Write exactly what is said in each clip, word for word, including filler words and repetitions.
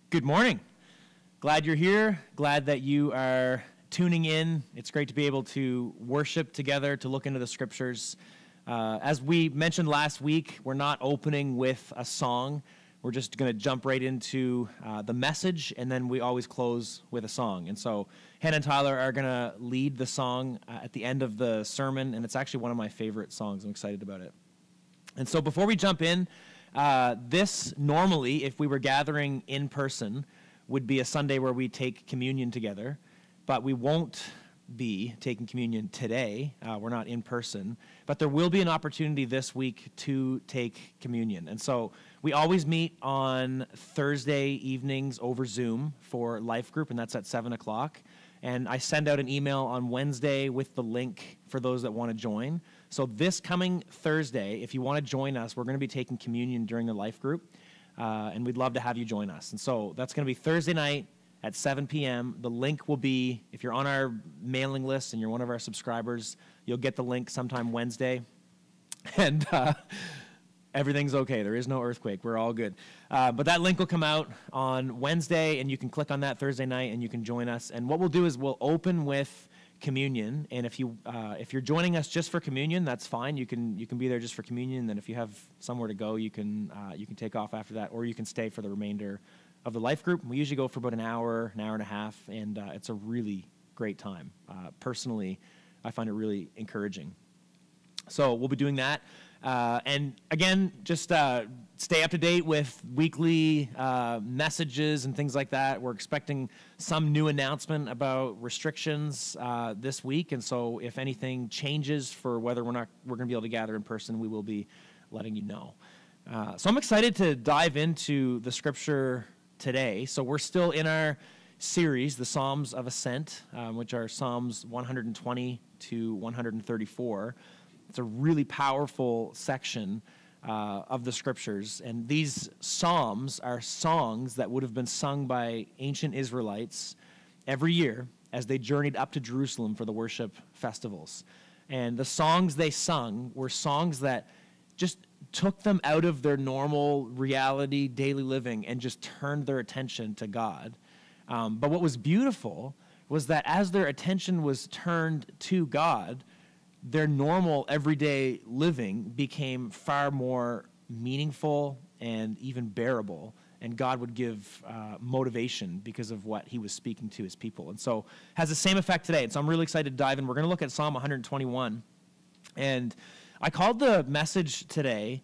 Good morning. Glad you're here. Glad that you are tuning in. It's great to be able to worship together, to look into the scriptures. Uh, as we mentioned last week, we're not opening with a song. We're just going to jump right into uh, the message, and then we always close with a song. And so Hannah and Tyler are going to lead the song uh, at the end of the sermon, and it's actually one of my favorite songs. I'm excited about it. And so before we jump in, Uh, this normally, if we were gathering in person, would be a Sunday where we take communion together, but we won't be taking communion today. Uh, we're not in person, but there will be an opportunity this week to take communion. And so we always meet on Thursday evenings over Zoom for Life Group, and that's at seven o'clock. And I send out an email on Wednesday with the link for those that want to join. So this coming Thursday, if you want to join us, we're going to be taking communion during the Life Group, uh, and we'd love to have you join us. And so that's going to be Thursday night at seven p.m. The link will be, if you're on our mailing list and you're one of our subscribers, you'll get the link sometime Wednesday. And uh, everything's okay. There is no earthquake. We're all good. Uh, but that link will come out on Wednesday, and you can click on that Thursday night, and you can join us. And what we'll do is we'll open with communion, and if you uh, if you're joining us just for communion, that's fine. You can you can be there just for communion. And then if you have somewhere to go, you can uh, you can take off after that, or you can stay for the remainder of the Life Group. We usually go for about an hour, an hour and a half, and uh, it's a really great time. Uh, personally, I find it really encouraging. So we'll be doing that. Uh, and again, just uh, stay up to date with weekly uh, messages and things like that. We're expecting some new announcement about restrictions uh, this week, and so if anything changes for whether we're not we're going to be able to gather in person, we will be letting you know. Uh, so I'm excited to dive into the scripture today. So we're still in our series, the Psalms of Ascent, um, which are Psalms one hundred twenty to one hundred thirty-four. It's a really powerful section uh, of the scriptures, and these psalms are songs that would have been sung by ancient Israelites every year as they journeyed up to Jerusalem for the worship festivals. And the songs they sung were songs that just took them out of their normal reality, daily living, and just turned their attention to God. Um, but what was beautiful was that as their attention was turned to God, their normal everyday living became far more meaningful and even bearable, and God would give uh, motivation because of what he was speaking to his people. And so has the same effect today. And so I'm really excited to dive in. We're going to look at Psalm one hundred twenty-one. And I called the message today,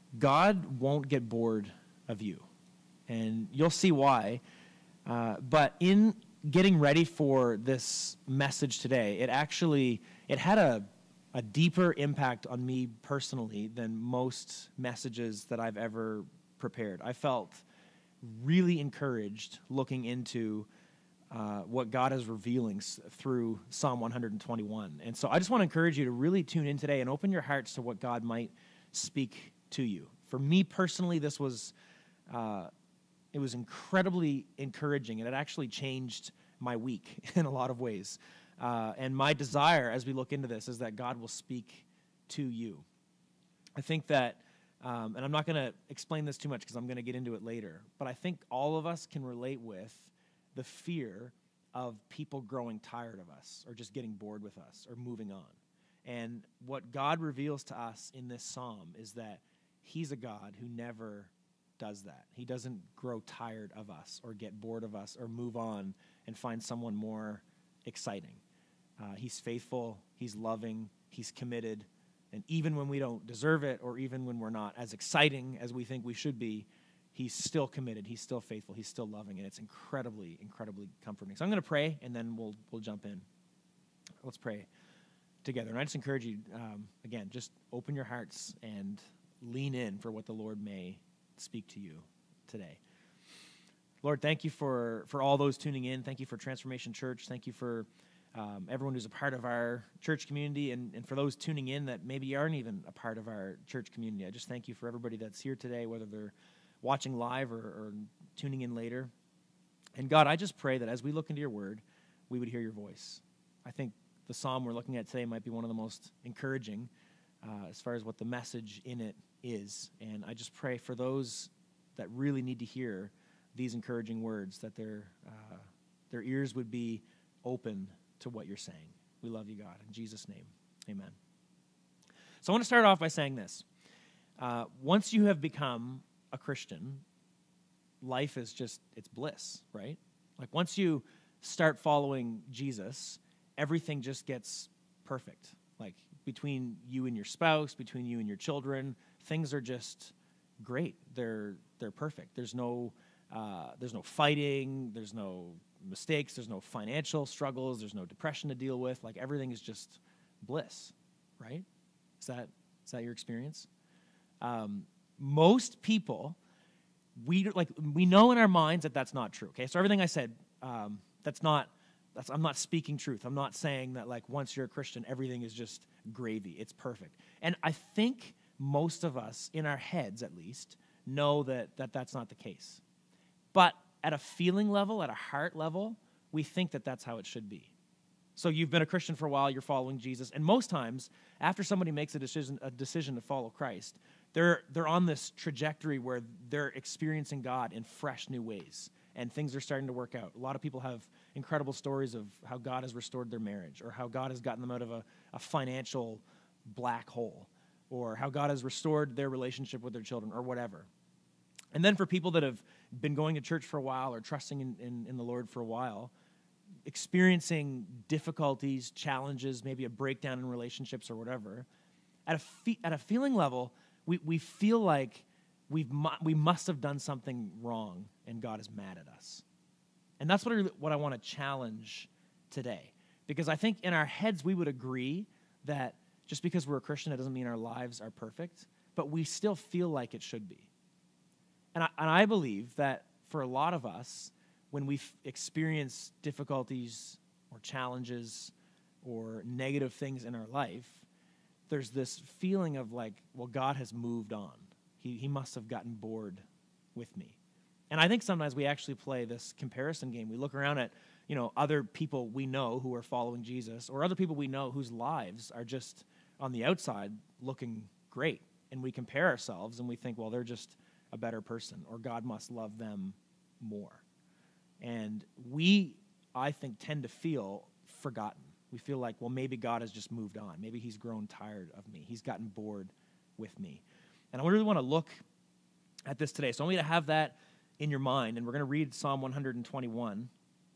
God Won't Get Bored of You. And you'll see why. Uh, but in getting ready for this message today, it actually, it had a a deeper impact on me personally than most messages that I've ever prepared. I felt really encouraged looking into uh, what God is revealing s- through Psalm one hundred twenty-one. And so I just want to encourage you to really tune in today and open your hearts to what God might speak to you. For me personally, this was, uh, it was incredibly encouraging, and it actually changed my week in a lot of ways. Uh, and my desire as we look into this is that God will speak to you. I think that, um, and I'm not going to explain this too much because I'm going to get into it later, but I think all of us can relate with the fear of people growing tired of us or just getting bored with us or moving on. And what God reveals to us in this psalm is that he's a God who never does that. He doesn't grow tired of us or get bored of us or move on and find someone more exciting. Uh, he's faithful, he's loving, he's committed, and even when we don't deserve it or even when we're not as exciting as we think we should be, he's still committed, he's still faithful, he's still loving, and it's incredibly, incredibly comforting. So I'm going to pray, and then we'll we'll jump in. Let's pray together. And I just encourage you, um, again, just open your hearts and lean in for what the Lord may speak to you today. Lord, thank you for, for all those tuning in. Thank you for Transformation Church. Thank you for Um, everyone who's a part of our church community, and, and for those tuning in that maybe aren't even a part of our church community. I just thank you for everybody that's here today, whether they're watching live or, or tuning in later. And God, I just pray that as we look into your word, we would hear your voice. I think the psalm we're looking at today might be one of the most encouraging uh, as far as what the message in it is. And I just pray for those that really need to hear these encouraging words, that their, uh, their ears would be open to what you're saying. We love you, God. In Jesus' name, amen. So I want to start off by saying this. Uh, once you have become a Christian, life is just, it's bliss, right? Like once you start following Jesus, everything just gets perfect. Like between you and your spouse, between you and your children, things are just great. They're they're perfect. There's no uh, there's no fighting. There's no mistakes. There's no financial struggles. There's no depression to deal with. Like everything is just bliss, right? Is that is that your experience? Um, most people, we like we know in our minds that that's not true. Okay, so everything I said, um, that's not. That's, I'm not speaking truth. I'm not saying that like once you're a Christian, everything is just gravy. It's perfect. And I think most of us, in our heads at least, know that, that that's not the case. But at a feeling level, at a heart level, we think that that's how it should be. So you've been a Christian for a while, you're following Jesus, and most times, after somebody makes a decision, a decision to follow Christ, they're, they're on this trajectory where they're experiencing God in fresh new ways. And things are starting to work out. A lot of people have incredible stories of how God has restored their marriage, or how God has gotten them out of a, a financial black hole, or how God has restored their relationship with their children, or whatever. And then for people that have been going to church for a while, or trusting in, in, in the Lord for a while, experiencing difficulties, challenges, maybe a breakdown in relationships or whatever, at a, fe- at a feeling level, we, we feel like We've mu- we must have done something wrong, and God is mad at us. And that's what I, what I want to challenge today. Because I think in our heads we would agree that just because we're a Christian, it doesn't mean our lives are perfect, but we still feel like it should be. And I, and I believe that for a lot of us, when we experience difficulties or challenges or negative things in our life, there's this feeling of like, well, God has moved on. He, he must have gotten bored with me. And I think sometimes we actually play this comparison game. We look around at, you know, other people we know who are following Jesus, or other people we know whose lives are just on the outside looking great. And we compare ourselves and we think, well, they're just a better person, or God must love them more. And we, I think, tend to feel forgotten. We feel like, well, maybe God has just moved on. Maybe he's grown tired of me. He's gotten bored with me. And I really want to look at this today. So I want you to have that in your mind. And we're going to read Psalm one twenty-one.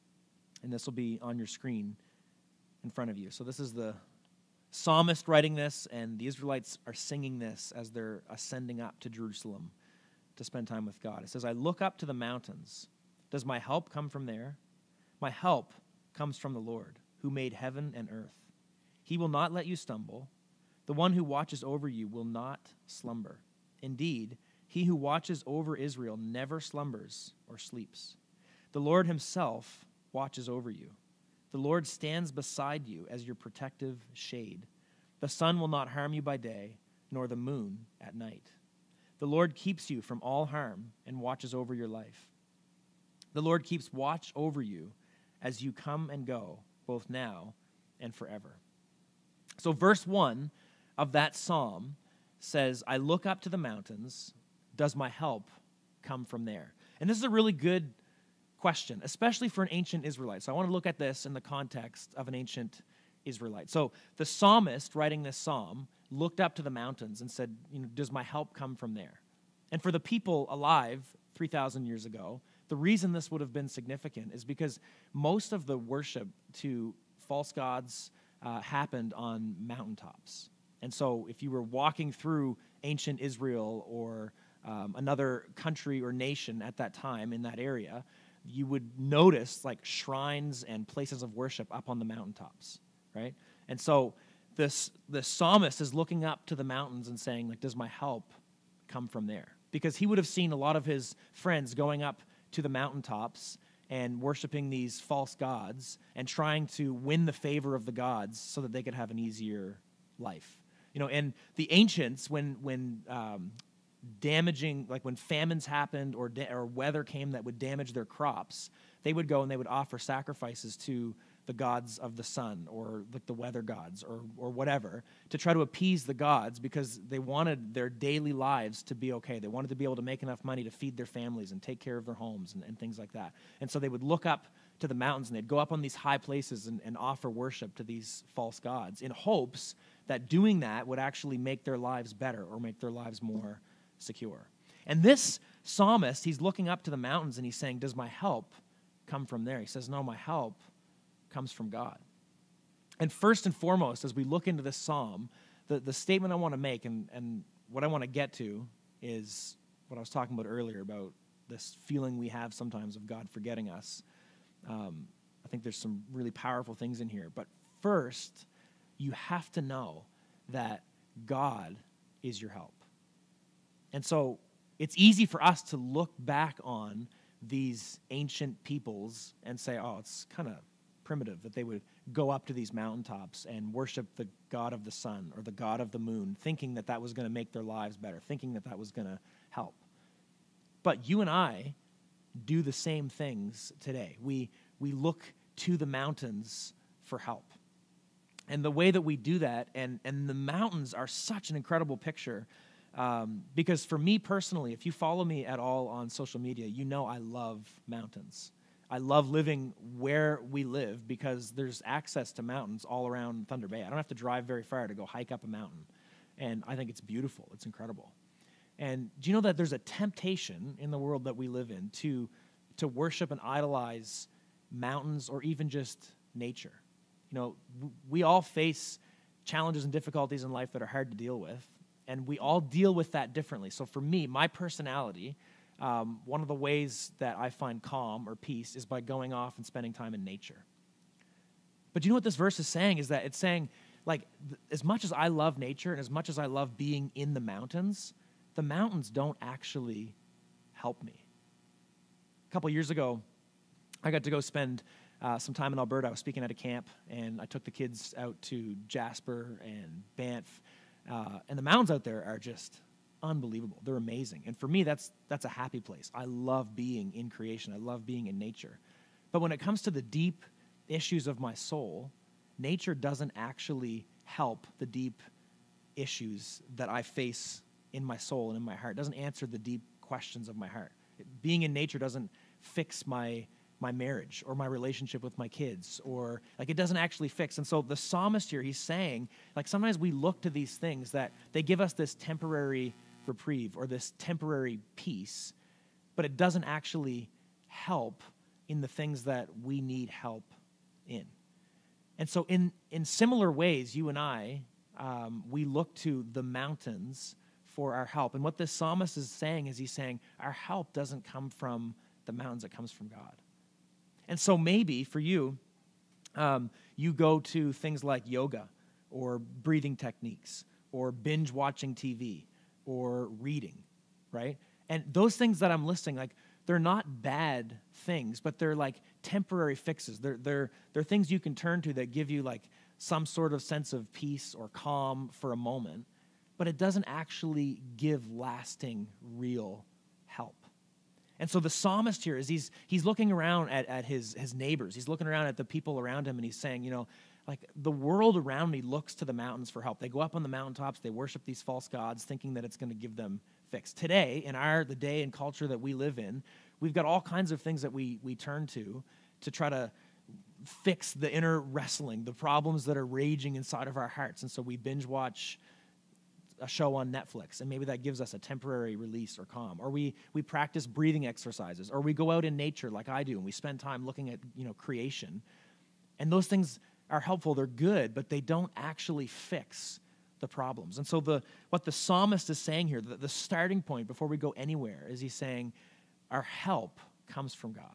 And this will be on your screen in front of you. So this is the psalmist writing this, and the Israelites are singing this as they're ascending up to Jerusalem to spend time with God. It says, I look up to the mountains. Does my help come from there? My help comes from the Lord, who made heaven and earth. He will not let you stumble. The one who watches over you will not slumber. Indeed, he who watches over Israel never slumbers or sleeps. The Lord himself watches over you. The Lord stands beside you as your protective shade. The sun will not harm you by day, nor the moon at night. The Lord keeps you from all harm and watches over your life. The Lord keeps watch over you as you come and go, both now and forever. So verse one of that psalm says, I look up to the mountains. Does my help come from there? And this is a really good question, especially for an ancient Israelite. So I want to look at this in the context of an ancient Israelite. So the psalmist writing this psalm looked up to the mountains and said, you know, does my help come from there? And for the people alive three thousand years ago, the reason this would have been significant is because most of the worship to false gods uh, happened on mountaintops. And so if you were walking through ancient Israel or um, another country or nation at that time in that area, you would notice like shrines and places of worship up on the mountaintops, right? And so this the psalmist is looking up to the mountains and saying, like, does my help come from there? Because he would have seen a lot of his friends going up to the mountaintops and worshiping these false gods and trying to win the favor of the gods so that they could have an easier life. You know, and the ancients, when when um, damaging, like when famines happened or da- or weather came that would damage their crops, they would go and they would offer sacrifices to the gods of the sun or like the weather gods or or whatever to try to appease the gods because they wanted their daily lives to be okay. They wanted to be able to make enough money to feed their families and take care of their homes and, and things like that. And so they would look up to the mountains and they'd go up on these high places and, and offer worship to these false gods in hopes that doing that would actually make their lives better or make their lives more secure. And this psalmist, he's looking up to the mountains and he's saying, does my help come from there? He says, no, my help comes from God. And first and foremost, as we look into this psalm, the, the statement I want to make and, and what I want to get to is what I was talking about earlier about this feeling we have sometimes of God forgetting us. Um, I think there's some really powerful things in here. But first, you have to know that God is your help. And so it's easy for us to look back on these ancient peoples and say, oh, it's kind of primitive that they would go up to these mountaintops and worship the god of the sun or the god of the moon, thinking that that was going to make their lives better, thinking that that was going to help. But you and I do the same things today. We we look to the mountains for help. And the way that we do that, and, and the mountains are such an incredible picture, um, because for me personally, if you follow me at all on social media, you know I love mountains. I love living where we live because there's access to mountains all around Thunder Bay. I don't have to drive very far to go hike up a mountain. And I think it's beautiful. It's incredible. And do you know that there's a temptation in the world that we live in to, to worship and idolize mountains or even just nature? You know, we all face challenges and difficulties in life that are hard to deal with, and we all deal with that differently. So for me, my personality, Um, one of the ways that I find calm or peace is by going off and spending time in nature. But you know what this verse is saying is that it's saying, like, th- as much as I love nature and as much as I love being in the mountains, the mountains don't actually help me. A couple years ago, I got to go spend uh, some time in Alberta. I was speaking at a camp, and I took the kids out to Jasper and Banff, uh, and the mountains out there are just unbelievable. They're amazing. And for me, that's that's a happy place. I love being in creation. I love being in nature. But when it comes to the deep issues of my soul, nature doesn't actually help the deep issues that I face in my soul and in my heart. It doesn't answer the deep questions of my heart. Being in nature doesn't fix my my marriage or my relationship with my kids, or like it doesn't actually fix. And so the psalmist here, he's saying, like sometimes we look to these things that they give us this temporary reprieve or this temporary peace, but it doesn't actually help in the things that we need help in. And so in, in similar ways, you and I, um, we look to the mountains for our help. And what this psalmist is saying is he's saying our help doesn't come from the mountains, it comes from God. And so maybe for you, um, you go to things like yoga or breathing techniques or binge watching T V or reading, right? And those things that I'm listing, like, they're not bad things, but they're like temporary fixes. They're, they're, they're things you can turn to that give you like some sort of sense of peace or calm for a moment, but it doesn't actually give lasting, real help. And so the psalmist here is he's he's looking around at, at his, his neighbors. He's looking around at the people around him, and he's saying, you know, like the world around me looks to the mountains for help. They go up on the mountaintops, they worship these false gods, thinking that it's going to give them fix. Today, in our the day and culture that we live in, we've got all kinds of things that we we turn to to try to fix the inner wrestling, the problems that are raging inside of our hearts. And so we binge watch a show on Netflix, and maybe that gives us a temporary release or calm. Or we we practice breathing exercises, or we go out in nature like I do, and we spend time looking at, you know, creation. And those things are helpful, they're good, but they don't actually fix the problems. And so the what the psalmist is saying here, the, the starting point before we go anywhere, is he's saying our help comes from God.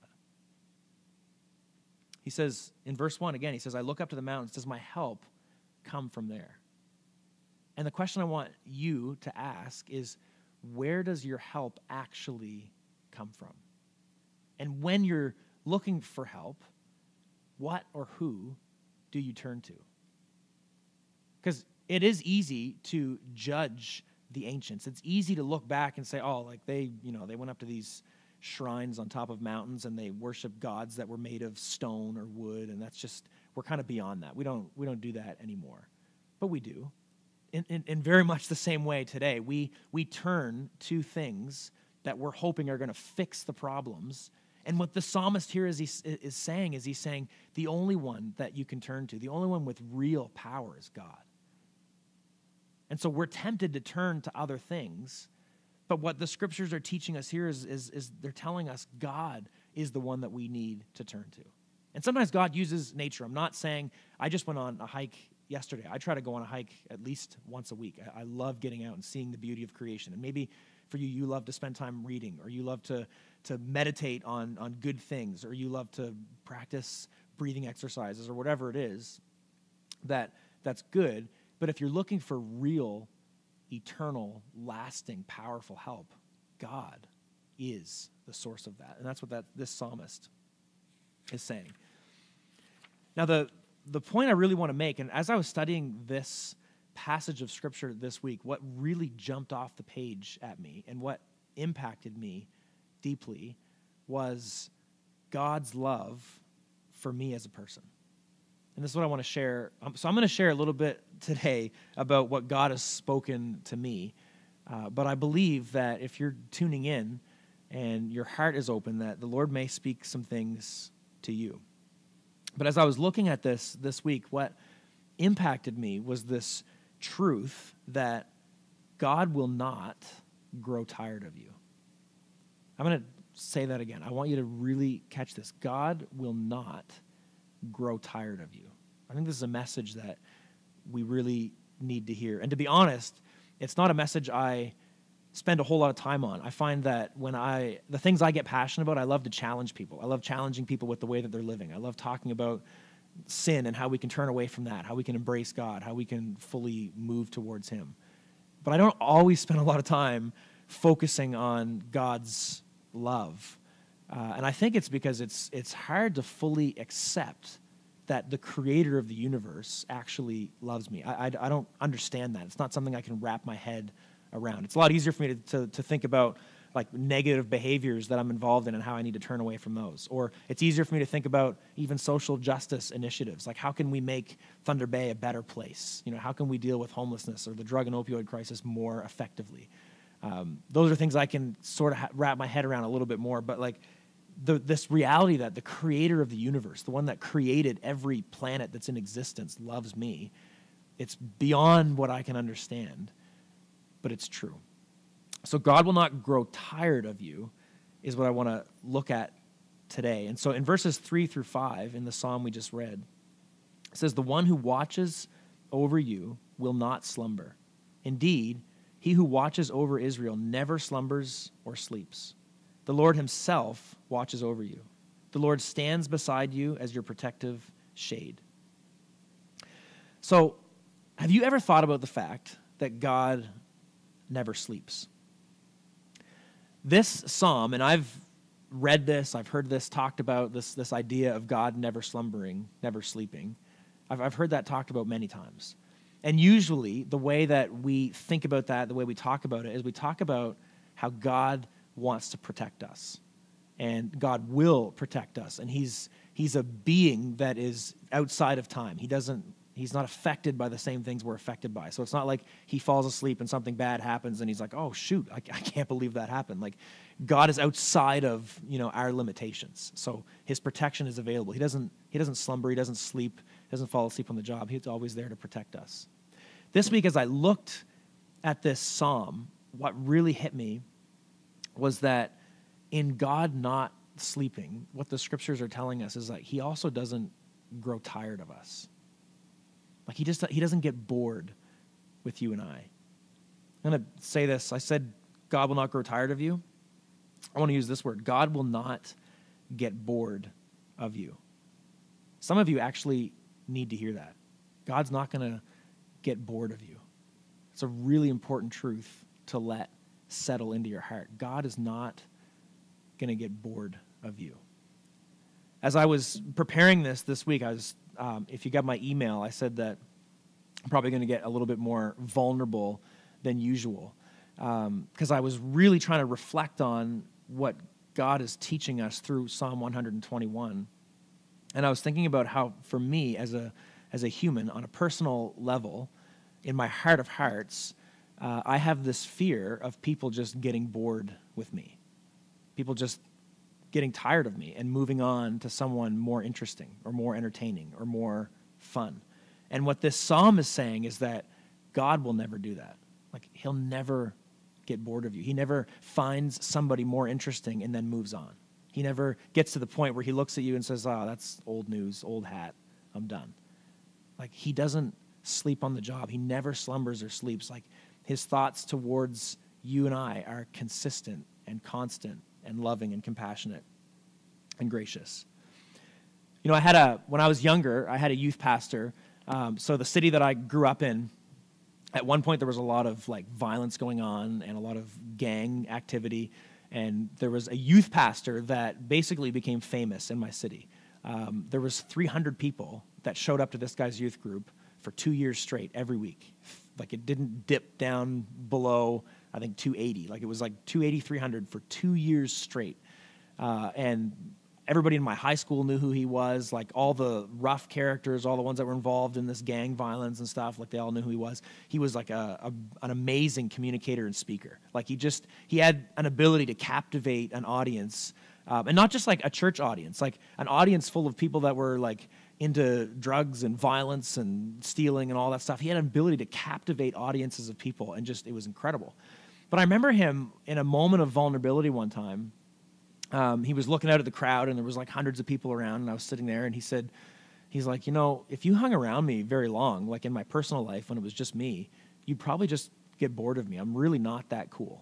He says in verse one again, he says, I look up to the mountains, does my help come from there? And the question I want you to ask is, where does your help actually come from? And when you're looking for help, what or who do you turn to? Because it is easy to judge the ancients. It's easy to look back and say, oh, like they, you know, they went up to these shrines on top of mountains and they worship gods that were made of stone or wood, and that's just we're kind of beyond that. We don't we don't do that anymore, but we do. In, in, in very much the same way today, we we turn to things that we're hoping are going to fix the problems. And what the psalmist here is, he, is saying is he's saying the only one that you can turn to, the only one with real power is God. And so we're tempted to turn to other things, but what the scriptures are teaching us here is, is, is they're telling us God is the one that we need to turn to. And sometimes God uses nature. I'm not saying, I just went on a hike yesterday. I try to go on a hike at least once a week. I, I love getting out and seeing the beauty of creation. And maybe for you, you love to spend time reading, or you love to, to meditate on, on good things, or you love to practice breathing exercises, or whatever it is that that's good. But if you're looking for real, eternal, lasting, powerful help, God is the source of that. And that's what that this psalmist is saying. Now, the, the point I really want to make, and as I was studying this passage of Scripture this week, what really jumped off the page at me and what impacted me deeply was God's love for me as a person. And this is what I want to share. Um, so I'm going to share a little bit today about what God has spoken to me. Uh, but I believe that if you're tuning in and your heart is open, that the Lord may speak some things to you. But as I was looking at this this week, what impacted me was this truth that God will not grow tired of you. I'm going to say that again. I want you to really catch this. God will not grow tired of you. I think this is a message that we really need to hear. And to be honest, it's not a message I spend a whole lot of time on. I find that when I, the things I get passionate about, I love to challenge people. I love challenging people with the way that they're living. I love talking about sin and how we can turn away from that, how we can embrace God, how we can fully move towards Him. But I don't always spend a lot of time focusing on God's love. Uh, and I think it's because it's it's hard to fully accept that the creator of the universe actually loves me. I, I, I don't understand that. It's not something I can wrap my head around. It's a lot easier for me to, to, to think about like negative behaviors that I'm involved in and how I need to turn away from those. Or it's easier for me to think about even social justice initiatives. Like, how can we make Thunder Bay a better place? You know, how can we deal with homelessness or the drug and opioid crisis more effectively? Um, those are things I can sort of ha- wrap my head around a little bit more. But like the, this reality that the creator of the universe, the one that created every planet that's in existence, loves me, it's beyond what I can understand, but it's true. So God will not grow tired of you is what I want to look at today. And so in verses three through five in the psalm we just read, it says, "The one who watches over you will not slumber. Indeed, he who watches over Israel never slumbers or sleeps. The Lord himself watches over you. The Lord stands beside you as your protective shade." So have you ever thought about the fact that God never sleeps? This psalm, and I've read this, I've heard this talked about, this, this idea of God never slumbering, never sleeping. I've, I've heard that talked about many times. And usually the way that we think about that, the way we talk about it, is we talk about how God wants to protect us. And God will protect us. And he's he's a being that is outside of time. He doesn't He's not affected by the same things we're affected by. So it's not like he falls asleep and something bad happens and he's like, oh, shoot, I, I can't believe that happened. Like, God is outside of, you know, our limitations. So his protection is available. He doesn't, he doesn't slumber. He doesn't sleep. He doesn't fall asleep on the job. He's always there to protect us. This week, as I looked at this psalm, what really hit me was that in God not sleeping, what the scriptures are telling us is like he also doesn't grow tired of us. Like he just he doesn't get bored with you and I. I'm going to say this. I said God will not grow tired of you. I want to use this word. God will not get bored of you. Some of you actually need to hear that. God's not going to get bored of you. It's a really important truth to let settle into your heart. God is not going to get bored of you. As I was preparing this this week, I was Um, if you got my email, I said that I'm probably going to get a little bit more vulnerable than usual because um, I was really trying to reflect on what God is teaching us through Psalm one twenty-one. And I was thinking about how, for me, as a as a human, on a personal level, in my heart of hearts, uh, I have this fear of people just getting bored with me. People just getting tired of me and moving on to someone more interesting or more entertaining or more fun. And what this psalm is saying is that God will never do that. Like, he'll never get bored of you. He never finds somebody more interesting and then moves on. He never gets to the point where he looks at you and says, oh, that's old news, old hat, I'm done. Like, he doesn't sleep on the job. He never slumbers or sleeps. Like, his thoughts towards you and I are consistent and constant and loving and compassionate and gracious. You know, I had a, when I was younger, I had a youth pastor. Um, so the city that I grew up in, at one point there was a lot of like violence going on and a lot of gang activity. And there was a youth pastor that basically became famous in my city. Um, there was three hundred people that showed up to this guy's youth group for two years straight every week. Like, it didn't dip down below, I think, two eighty. Like, it was like two eighty, three hundred for two years straight. Uh, and everybody in my high school knew who he was. Like, all the rough characters, all the ones that were involved in this gang violence and stuff, like, they all knew who he was. He was like a, a an amazing communicator and speaker. Like, he just, he had an ability to captivate an audience. Um, and not just like a church audience, like an audience full of people that were like into drugs and violence and stealing and all that stuff. He had an ability to captivate audiences of people, and just, it was incredible. But I remember him in a moment of vulnerability one time. Um, he was looking out at the crowd, and there was like hundreds of people around, and I was sitting there, and he said, he's like, you know, if you hung around me very long, like in my personal life when it was just me, you'd probably just get bored of me. I'm really not that cool.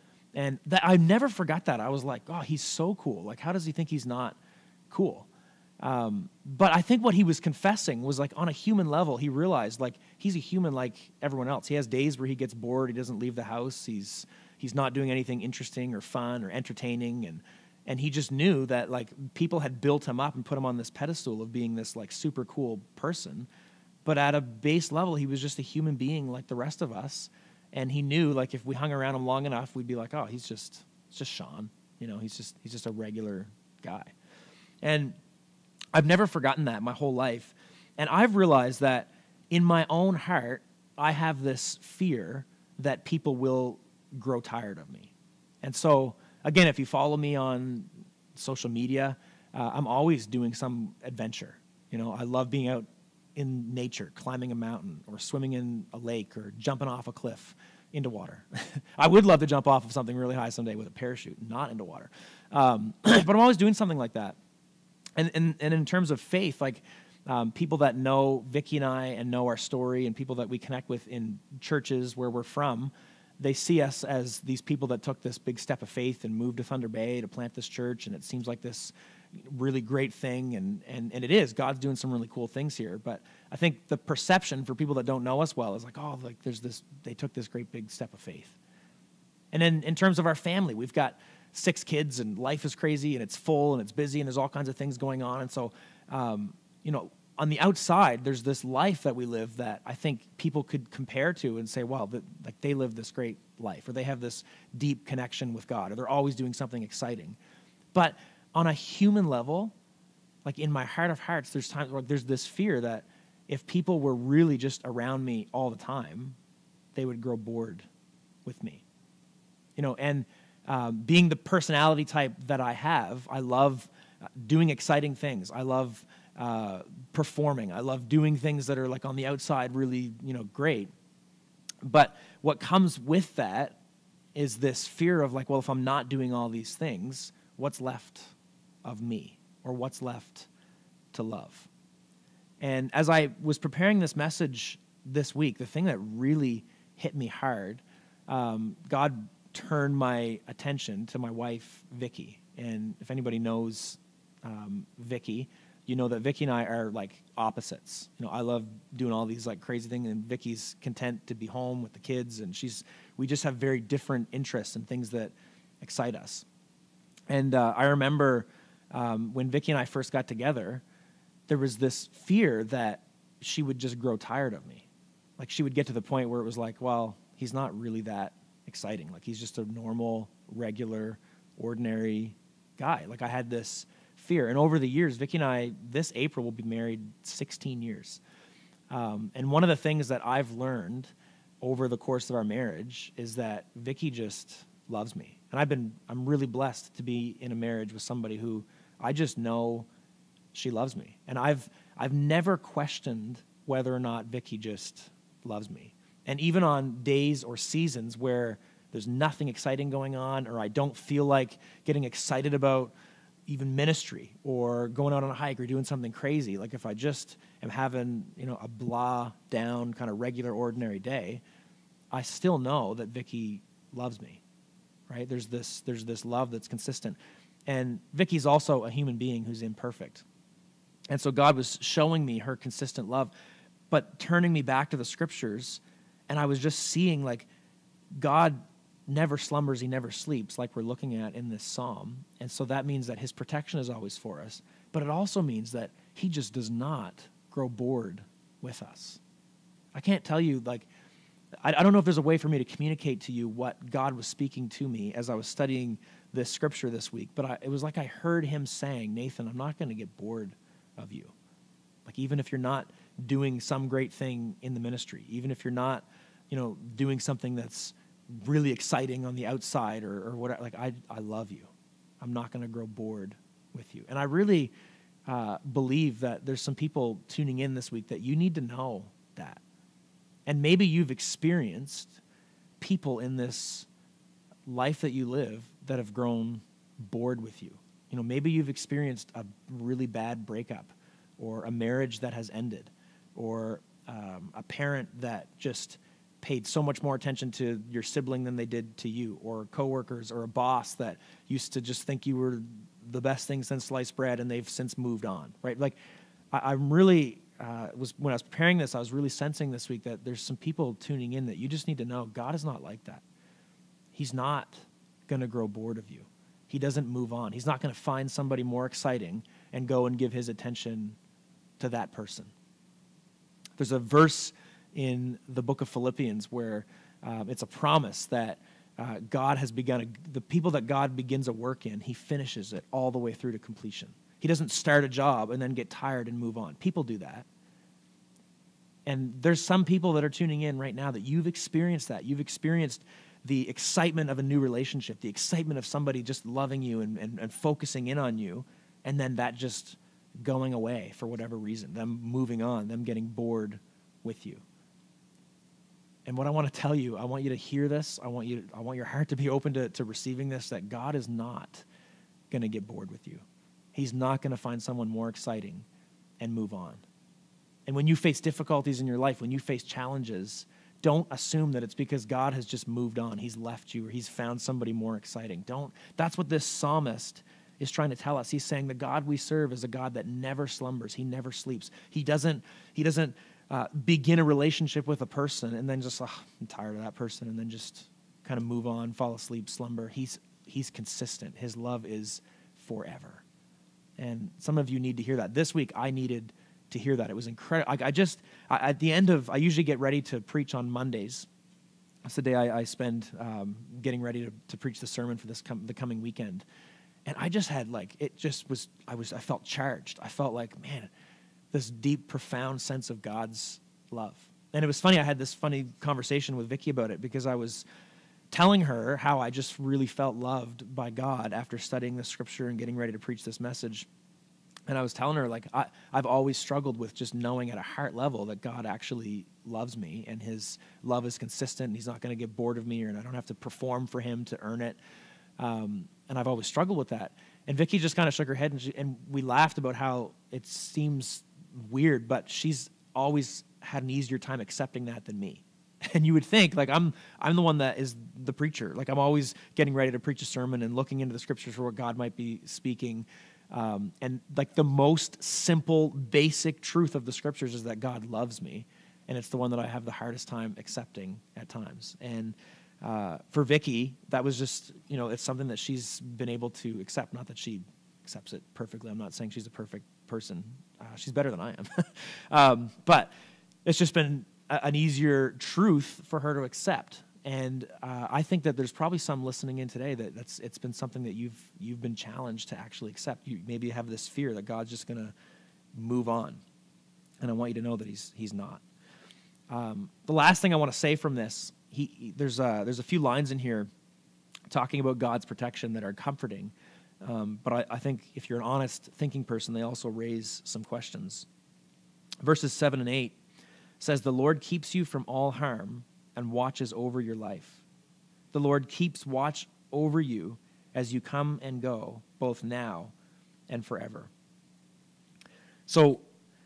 And that, I never forgot that. I was like, oh, he's so cool. Like, how does he think he's not cool? Um, but I think what he was confessing was, like, on a human level, he realized, like, he's a human like everyone else. He has days where he gets bored. He doesn't leave the house. He's he's not doing anything interesting or fun or entertaining. And and he just knew that, like, people had built him up and put him on this pedestal of being this, like, super cool person. But at a base level, he was just a human being like the rest of us. And he knew, like, if we hung around him long enough, we'd be like, oh, he's just, it's just Sean. You know, he's just, he's just a regular guy. And I've never forgotten that my whole life. And I've realized that in my own heart, I have this fear that people will grow tired of me. And so, again, if you follow me on social media, uh, I'm always doing some adventure. You know, I love being out in nature, climbing a mountain or swimming in a lake or jumping off a cliff into water. I would love to jump off of something really high someday with a parachute, not into water. Um, but I'm always doing something like that. And, and, and in terms of faith, like um, people that know Vicky and I and know our story, and people that we connect with in churches where we're from, they see us as these people that took this big step of faith and moved to Thunder Bay to plant this church, and it seems like this really great thing, and, and, and it is. God's doing some really cool things here, but I think the perception for people that don't know us well is like, oh, like there's this, they took this great big step of faith. And then in terms of our family, we've got six kids, and life is crazy, and it's full, and it's busy, and there's all kinds of things going on, and so, um, you know, on the outside, there's this life that we live that I think people could compare to and say, wow, the, like they live this great life, or they have this deep connection with God, or they're always doing something exciting. But on a human level, like in my heart of hearts, there's times where there's this fear that if people were really just around me all the time, they would grow bored with me. You know, and um, being the personality type that I have, I love doing exciting things. I love uh, performing. I love doing things that are like on the outside really, you know, great. But what comes with that is this fear of like, well, if I'm not doing all these things, what's left of me, or what's left to love? And as I was preparing this message this week, the thing that really hit me hard, um, God turned my attention to my wife, Vicky. And if anybody knows um, Vicky, you know that Vicky and I are like opposites. You know, I love doing all these like crazy things, and Vicky's content to be home with the kids, and she's, we just have very different interests and things that excite us. And uh, I remember um, when Vicky and I first got together, there was this fear that she would just grow tired of me. Like she would get to the point where it was like, well, he's not really that exciting. Like he's just a normal, regular, ordinary guy. Like I had this fear. And over the years, Vicky and I, this April, will be married sixteen years. Um, and one of the things that I've learned over the course of our marriage is that Vicky just loves me. And I've been, I'm really blessed to be in a marriage with somebody who I just know she loves me. And I've, I've never questioned whether or not Vicky just loves me. And even on days or seasons where there's nothing exciting going on, or I don't feel like getting excited about even ministry or going out on a hike or doing something crazy, like if I just am having, you know, a blah down kind of regular ordinary day, I still know that Vicky loves me, right? There's this, there's this love that's consistent. And Vicky's also a human being who's imperfect. And so God was showing me her consistent love, but turning me back to the scriptures, and I was just seeing like God never slumbers, he never sleeps, like we're looking at in this psalm. And so that means that his protection is always for us. But it also means that he just does not grow bored with us. I can't tell you, like, I, I don't know if there's a way for me to communicate to you what God was speaking to me as I was studying this scripture this week. But I, it was like I heard him saying, Nathan, I'm not going to get bored of you. Like, even if you're not doing some great thing in the ministry, even if you're not, you know, doing something that's really exciting on the outside or, or whatever, like I, I love you. I'm not going to grow bored with you. And I really uh, believe that there's some people tuning in this week that you need to know that. And maybe you've experienced people in this life that you live that have grown bored with you. You know, maybe you've experienced a really bad breakup, or a marriage that has ended, or um, a parent that just paid so much more attention to your sibling than they did to you, or coworkers, or a boss that used to just think you were the best thing since sliced bread and they've since moved on, right? Like, I, I'm really, uh, was when I was preparing this, I was really sensing this week that there's some people tuning in that you just need to know God is not like that. He's not going to grow bored of you. He doesn't move on. He's not going to find somebody more exciting and go and give his attention to that person. There's a verse in the book of Philippians where um, it's a promise that uh, God has begun, a, the people that God begins a work in, he finishes it all the way through to completion. He doesn't start a job and then get tired and move on. People do that. And there's some people that are tuning in right now that you've experienced that. You've experienced the excitement of a new relationship, the excitement of somebody just loving you and, and, and focusing in on you, and then that just going away for whatever reason, them moving on, them getting bored with you. And what I want to tell you, I want you to hear this. I want you, I want your heart to be open to, to receiving this, that God is not going to get bored with you. He's not going to find someone more exciting and move on. And when you face difficulties in your life, when you face challenges, don't assume that it's because God has just moved on. He's left you, or he's found somebody more exciting. Don't. That's what this psalmist is trying to tell us. He's saying the God we serve is a God that never slumbers. He never sleeps. He doesn't, he doesn't uh, begin a relationship with a person and then just, oh, I'm tired of that person, and then just kind of move on, fall asleep, slumber. He's, he's consistent. His love is forever. And some of you need to hear that. This week, I needed to hear that. It was incredible. I, I just, I, at the end of, I usually get ready to preach on Mondays. That's the day I, I spend um, getting ready to, to preach the sermon for this com- the coming weekend. And I just had like, it just was, I was, I felt charged. I felt like, man, this deep, profound sense of God's love. And it was funny, I had this funny conversation with Vicky about it, because I was telling her how I just really felt loved by God after studying the scripture and getting ready to preach this message. And I was telling her, like, I, I've always struggled with just knowing at a heart level that God actually loves me, and his love is consistent, and he's not going to get bored of me, and I don't have to perform for him to earn it. Um, and I've always struggled with that. And Vicky just kind of shook her head, and, she, and we laughed about how it seems weird, but she's always had an easier time accepting that than me. And you would think, like, I'm I'm the one that is the preacher. Like, I'm always getting ready to preach a sermon and looking into the scriptures for what God might be speaking. Um, and, like, the most simple, basic truth of the scriptures is that God loves me. And it's the one that I have the hardest time accepting at times. And uh, for Vicky, that was just, you know, it's something that she's been able to accept. Not that she accepts it perfectly. I'm not saying she's a perfect person. Uh, she's better than I am. um, but it's just been a, an easier truth for her to accept. And uh, I think that there's probably some listening in today that that's it's been something that you've you've been challenged to actually accept. You maybe have this fear that God's just going to move on, and I want you to know that He's He's not. Um, the last thing I want to say from this, he, he there's a, there's a few lines in here talking about God's protection that are comforting, um, but I, I think if you're an honest thinking person, they also raise some questions. Verses seven and eight says, "The Lord keeps you from all harm and watches over your life. The Lord keeps watch over you as you come and go, both now and forever." So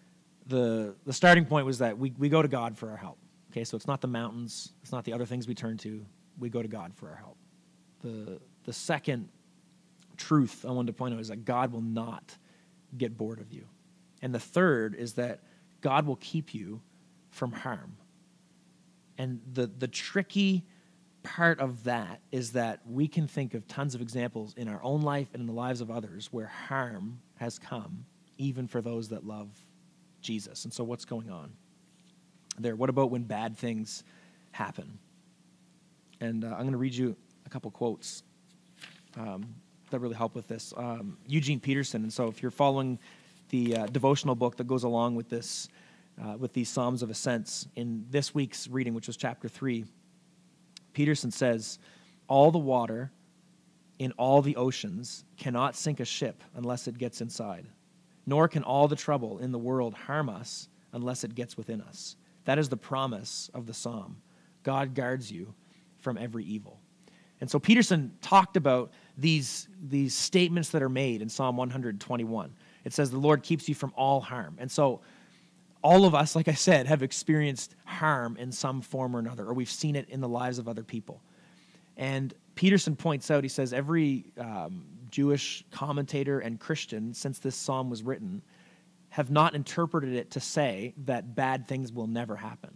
the the starting point was that we, we go to God for our help. Okay, so it's not the mountains, it's not the other things we turn to. We go to God for our help. The, the second truth I wanted to point out is that God will not get bored of you. And the third is that God will keep you from harm. And the, the tricky part of that is that we can think of tons of examples in our own life and in the lives of others where harm has come, even for those that love Jesus. And so what's going on there? What about when bad things happen? And uh, I'm going to read you a couple quotes um, that really help with this. Um, Eugene Peterson. And so if you're following the uh, devotional book that goes along with this, Uh, with these Psalms of Ascents, in this week's reading, which was chapter three, Peterson says, "All the water in all the oceans cannot sink a ship unless it gets inside, nor can all the trouble in the world harm us unless it gets within us. That is the promise of the psalm. God guards you from every evil." And so Peterson talked about these, these statements that are made in Psalm one twenty-one. It says, "The Lord keeps you from all harm." And so all of us, like I said, have experienced harm in some form or another, or we've seen it in the lives of other people. And Peterson points out, he says, every um, Jewish commentator and Christian since this psalm was written have not interpreted it to say that bad things will never happen.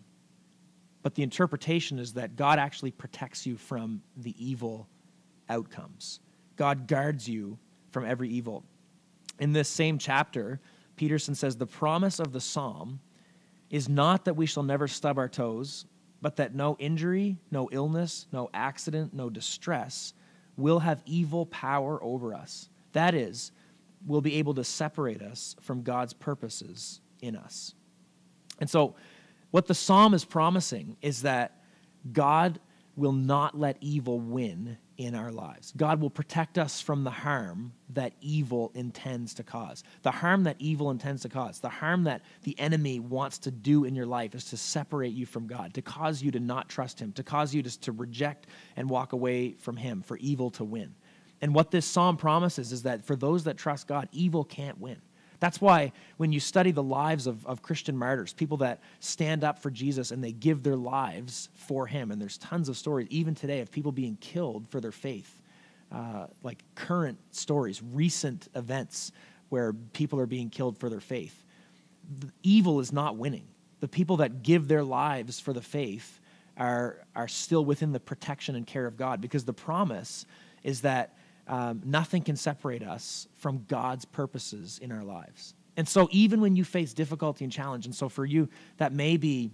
But the interpretation is that God actually protects you from the evil outcomes. God guards you from every evil. In this same chapter, Peterson says, "The promise of the psalm is not that we shall never stub our toes, but that no injury, no illness, no accident, no distress will have evil power over us. That is, will be able to separate us from God's purposes in us." And so what the psalm is promising is that God will not let evil win in our lives. God will protect us from the harm that evil intends to cause. The harm that evil intends to cause, the harm that the enemy wants to do in your life is to separate you from God, to cause you to not trust Him, to cause you to, to reject and walk away from Him, for evil to win. And what this psalm promises is that for those that trust God, evil can't win. That's why when you study the lives of, of Christian martyrs, people that stand up for Jesus and they give their lives for Him, and there's tons of stories, even today, of people being killed for their faith, uh, like current stories, recent events where people are being killed for their faith. The evil is not winning. The people that give their lives for the faith are, are still within the protection and care of God, because the promise is that Um, nothing can separate us from God's purposes in our lives. And so even when you face difficulty and challenge, and so for you, that may be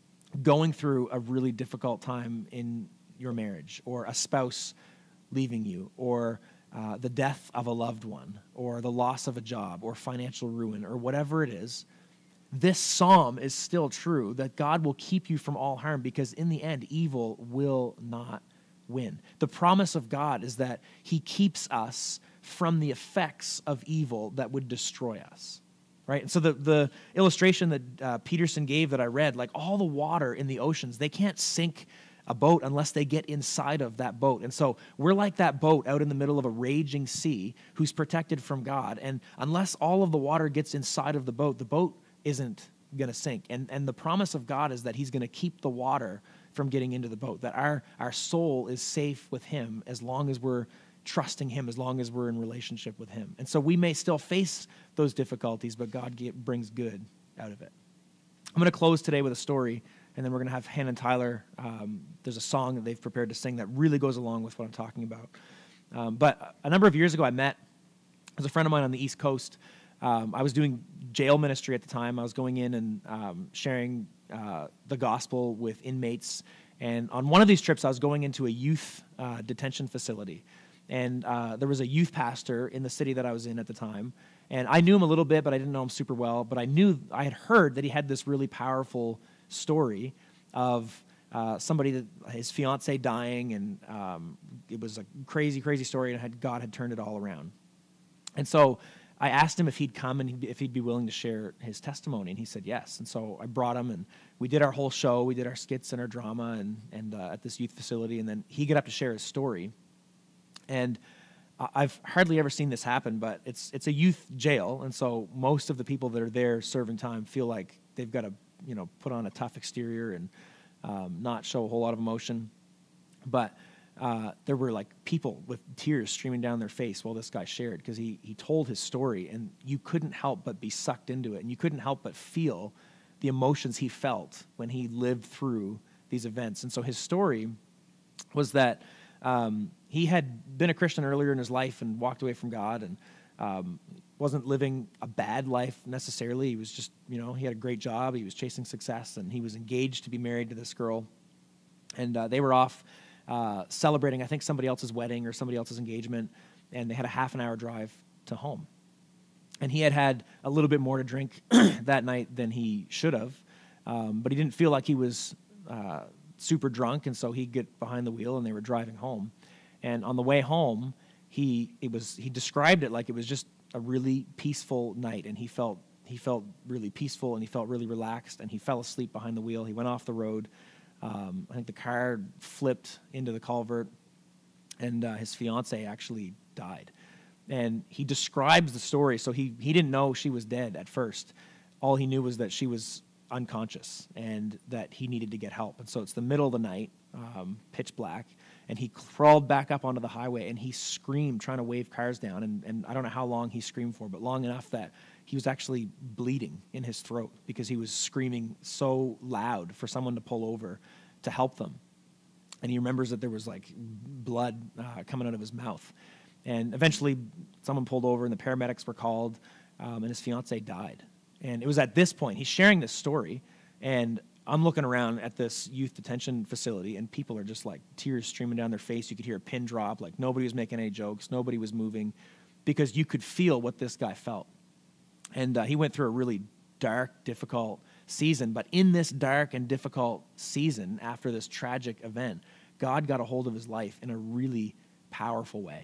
going through a really difficult time in your marriage, or a spouse leaving you, or uh, the death of a loved one, or the loss of a job, or financial ruin, or whatever it is, this psalm is still true, that God will keep you from all harm, because in the end, evil will not win. The promise of God is that He keeps us from the effects of evil that would destroy us, right? And so the, the illustration that uh, Peterson gave that I read, like all the water in the oceans, they can't sink a boat unless they get inside of that boat. And so we're like that boat out in the middle of a raging sea who's protected from God. And unless all of the water gets inside of the boat, the boat isn't going to sink. And, and the promise of God is that He's going to keep the water from getting into the boat, that our, our soul is safe with Him as long as we're trusting Him, as long as we're in relationship with Him. And so we may still face those difficulties, but God get, brings good out of it. I'm going to close today with a story, and then we're going to have Hannah and Tyler. Um, there's a song that they've prepared to sing that really goes along with what I'm talking about. Um, but a number of years ago, I met, as a friend of mine on the East Coast. Um, I was doing jail ministry at the time. I was going in and um, sharing uh, the gospel with inmates And on one of these trips, I was going into a youth uh, detention facility. And uh, there was a youth pastor in the city that I was in at the time. And I knew him a little bit, but I didn't know him super well. But I knew, I had heard that he had this really powerful story of uh, somebody, that his fiance dying, and um, it was a crazy, crazy story, and had, God had turned it all around. And so I asked him if he'd come and he'd, if he'd be willing to share his testimony, and he said yes. And so I brought him, and we did our whole show. We did our skits and our drama and, and uh, at this youth facility, and then he got up to share his story. And I've hardly ever seen this happen, but it's it's a youth jail, and so most of the people that are there serving time feel like they've got to, you know, put on a tough exterior and um, not show a whole lot of emotion. But uh, there were like people with tears streaming down their face while this guy shared, because he he told his story, and you couldn't help but be sucked into it, and you couldn't help but feel the emotions he felt when he lived through these events. And so his story was that um, he had been a Christian earlier in his life and walked away from God, and um, wasn't living a bad life necessarily. He was just, you know, he had a great job. He was chasing success, and he was engaged to be married to this girl. And uh, they were off uh, celebrating, I think, somebody else's wedding or somebody else's engagement, and they had a half an hour drive to home. And he had had a little bit more to drink that night than he should have, um, but he didn't feel like he was uh, super drunk, and so he'd get behind the wheel, and they were driving home. And on the way home, he it was he described it like it was just a really peaceful night, and he felt he felt really peaceful, and he felt really relaxed, and he fell asleep behind the wheel. He went off the road. Um, I think the car flipped into the culvert, and uh, his fiance actually died. And he describes the story, so he he didn't know she was dead at first. All he knew was that she was unconscious and that he needed to get help. And so it's the middle of the night, um, pitch black, and he crawled back up onto the highway, and he screamed, trying to wave cars down. And, and I don't know how long he screamed for, but long enough that he was actually bleeding in his throat because he was screaming so loud for someone to pull over to help them. And he remembers that there was like blood uh, coming out of his mouth. And eventually someone pulled over, and the paramedics were called, um, and his fiance died. And it was at this point, he's sharing this story, and I'm looking around at this youth detention facility, and people are just like tears streaming down their face. You could hear a pin drop, like nobody was making any jokes, nobody was moving, because you could feel what this guy felt. And uh, he went through a really dark, difficult season, but in this dark and difficult season, after this tragic event, God got a hold of his life in a really powerful way.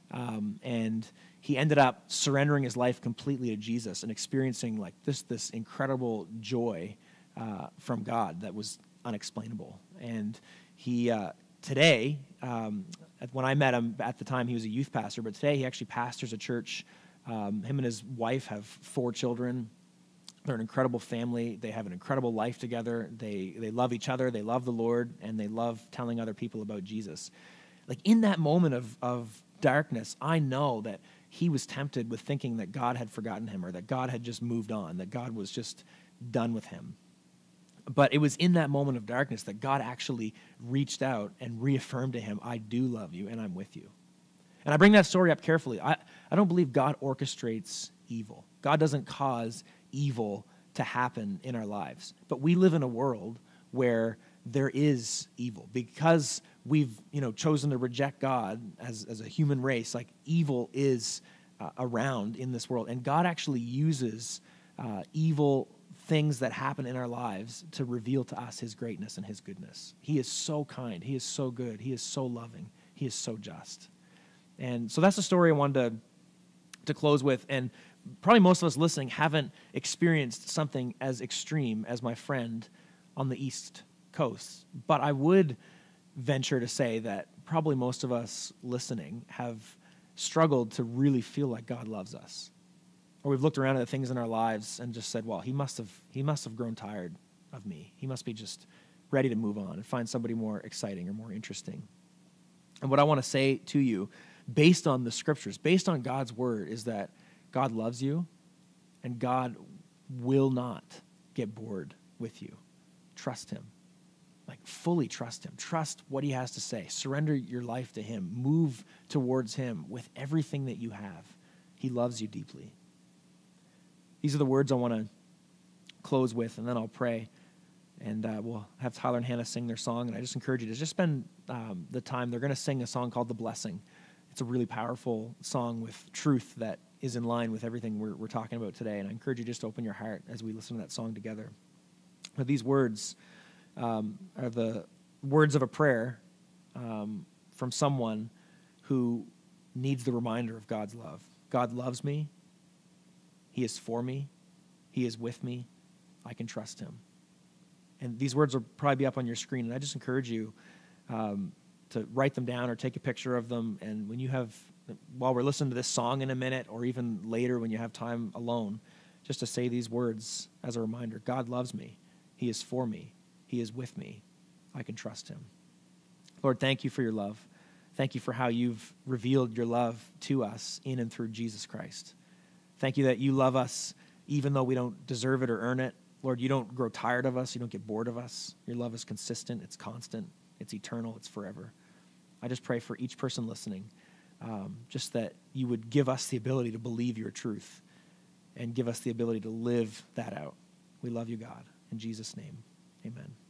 Um, and he ended up surrendering his life completely to Jesus and experiencing like this this incredible joy uh, from God that was unexplainable. And he uh, today, um, when I met him at the time, he was a youth pastor, but today he actually pastors a church. Um, him and his wife have four children. They're an incredible family. They have an incredible life together. They they love each other. They love the Lord, and they love telling other people about Jesus. Like in that moment of of darkness, I know that he was tempted with thinking that God had forgotten him, or that God had just moved on, that God was just done with him. But it was in that moment of darkness that God actually reached out and reaffirmed to him, I do love you, and I'm with you. And I bring that story up carefully. I, I don't believe God orchestrates evil. God doesn't cause evil to happen in our lives. But we live in a world where there is evil. Because we've, you know, chosen to reject God as, as a human race, like evil is uh, around in this world. And God actually uses uh, evil things that happen in our lives to reveal to us his greatness and his goodness. He is so kind. He is so good. He is so loving. He is so just. And so that's the story I wanted to, to close with. And probably most of us listening haven't experienced something as extreme as my friend on the East Coast. But I would venture to say that probably most of us listening have struggled to really feel like God loves us. Or we've looked around at the things in our lives and just said, well, he must have he must have grown tired of me. He must be just ready to move on and find somebody more exciting or more interesting. And what I want to say to you, based on the scriptures, based on God's word, is that God loves you, and God will not get bored with you. Trust him. Like, fully trust him. Trust what he has to say. Surrender your life to him. Move towards him with everything that you have. He loves you deeply. These are the words I want to close with, and then I'll pray. And uh, we'll have Tyler and Hannah sing their song. And I just encourage you to just spend um, the time. They're going to sing a song called The Blessing. It's a really powerful song with truth that is in line with everything we're, we're talking about today. And I encourage you just to open your heart as we listen to that song together. But these words um, are the words of a prayer um, from someone who needs the reminder of God's love. God loves me. He is for me. He is with me. I can trust him. And these words will probably be up on your screen. And I just encourage you um, to write them down or take a picture of them. And when you have, while we're listening to this song in a minute, or even later when you have time alone, just to say these words as a reminder. God loves me. He is for me. He is with me. I can trust him. Lord, thank you for your love. Thank you for how you've revealed your love to us in and through Jesus Christ. Thank you that you love us even though we don't deserve it or earn it. Lord, you don't grow tired of us. You don't get bored of us. Your love is consistent. It's constant. It's eternal. It's forever. I just pray for each person listening, um, just that you would give us the ability to believe your truth and give us the ability to live that out. We love you, God. In Jesus' name, amen.